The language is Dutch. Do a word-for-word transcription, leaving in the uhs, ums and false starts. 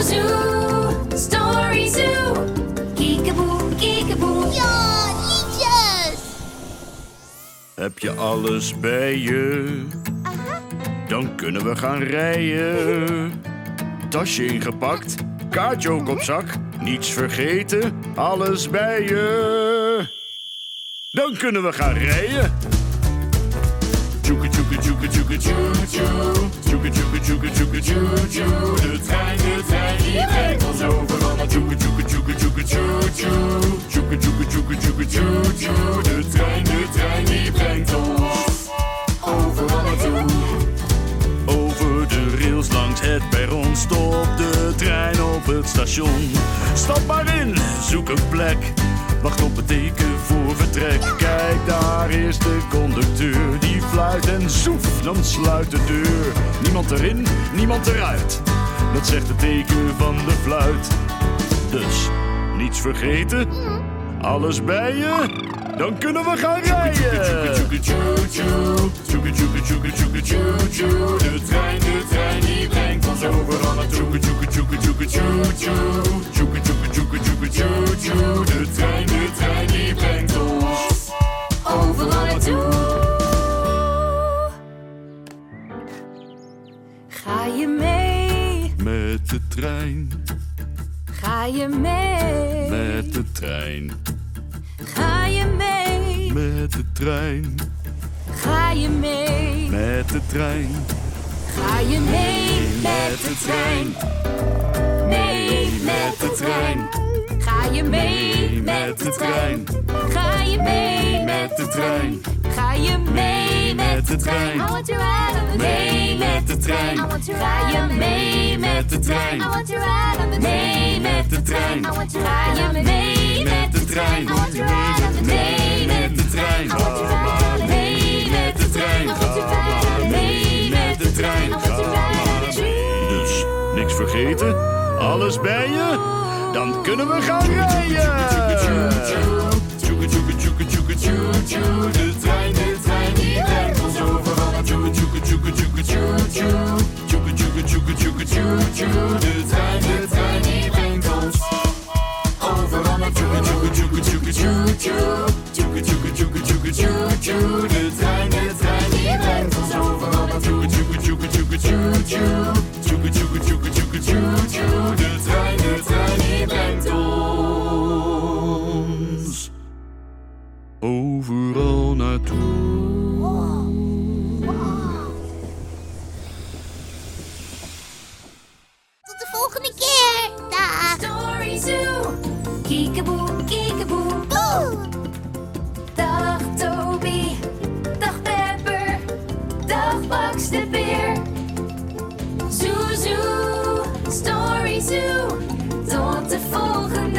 zoo, story zoo. Kiekeboe, kiekeboe. Ja, liedjes! Heb je alles bij je? Aha. Dan kunnen we gaan rijden. Tasje ingepakt, kaartje ook op zak. Niets vergeten, alles bij je. Dan kunnen we gaan rijden. Tjoeke, tjoeke, tjoeke, tjoeke, tjoe, tjoe. Tjoeke, tjoeke, tjoeke, tjoeke, tjoe, tjoe. De trein, de trein, die brengt ons overal naar tjoeke, tjoeke, tjoeke, tjoeke, tjoe, tjoe. Tjoeke, tjoeke, tjoeke, tjoeke, tjoe, tjoe. De trein, de trein, die brengt ons overal naartoe. Over de rails langs het perron stopt de trein op het station. Stap maar in, zoek een plek. Wacht op het teken voor vertrek. Kijk, daar is de conducteur. Die fluit en zoef, dan sluit de deur. Niemand erin, niemand eruit. Dat zegt het teken van de fluit. Dus, niets vergeten. Alles bij je. Dan kunnen we gaan rijden. Tjoeke, tjoeke, tjoeke, tjoeke, tjoeke, tjoeke, tjoeke, tjoeke, tjoeke. De trein, de trein, die brengt ons overal naartoe. Tjoeke, tjoeke, tjoeke, tjoeke, tjoeke. Tjoeke, tjoeke, tjoeke, tjoeke, tjoeke, tjoeke. De trein, de trein, die brengt ons overal naartoe. Ga je mee? Met de trein, Ga je mee? met de trein, Ga je mee? met de trein, Ga je mee? met de trein. Ga je mee met de trein? Mee met de trein. Ga je mee met de trein? Ga je mee met de trein? Ga je mee met de trein? I want to ride on the mee met de trein. I want to ga je mee met de trein? I want to ride on the mee met de trein. I want to ga je mee met de trein? I want to ride on the mee met de trein. I want to ride on the mee met de trein. I want to ride on the mee met de trein. I want to ride on the trein. Dus, niks vergeten, alles bij je. Dan kunnen we gaan rijden. Tjoeke, tjoeke, tjoeke, tjoeke, tjoe, tjoe. De trein, de trein, die brengt ons overal naar tjoeke, tjoeke, tjoeke, tjoeke, tjoe, tjoe. Tjoeke, tjoeke, tjoeke, tjoeke, tjoe, tjoe. De trein, de trein, die brengt ons overal naar tjoeke, tjoeke, tjoeke, tjoeke, tjoe, tjoe. Tjoeke, tjoeke, tjoeke, tjoeke, tjoe, tjoe. De trein, de trein, die brengt ons overal naar tjoeke, tjoeke, tjoeke, tjoeke, tjoe, tjoe. Tjoeke, tjoeke, tjoeke, tjoeke, tjoe, tjoe. De trein, de trein, die brengt ons overal naartoe. Tot de volgende keer. Dag. Story Zoo. Kiekeboe, kiekeboe. Boe. Dag Toby. Dag Pepper. Dag Max de Beer. Zoo, zoo. Story Zoo. Tot de volgende